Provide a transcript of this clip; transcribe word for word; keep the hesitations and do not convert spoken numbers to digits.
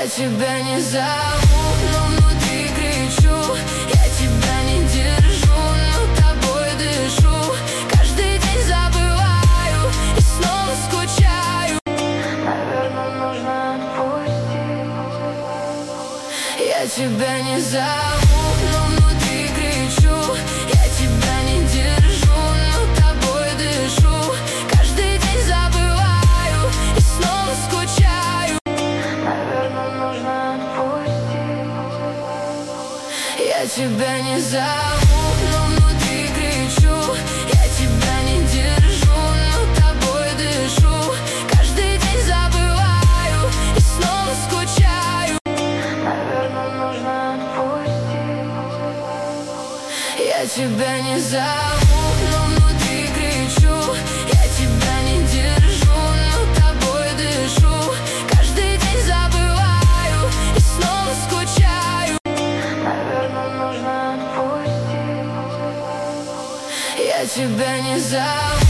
Я тебя не зову, но внутри кричу. Я тебя не держу, но тобой дышу. Каждый день забываю и снова скучаю. Наверное, нужно отпустить. Я тебя не зову, но внутри кричу. Я тебя не держу, но тобой дышу. Каждый день забываю и снова скучаю. Наверное, нужно отпустить. Я тебя не зову, но внутри кричу. Я тебя не держу, но тобой дышу. Каждый день забываю и снова скучаю. Наверное, нужно отпустить. Я тебя не зову, но внутри кричу. Я тебя не держу, но тобой дышу. Каждый день забываю и снова скучаю. Наверное, нужно отпустить. Я тебя не зову.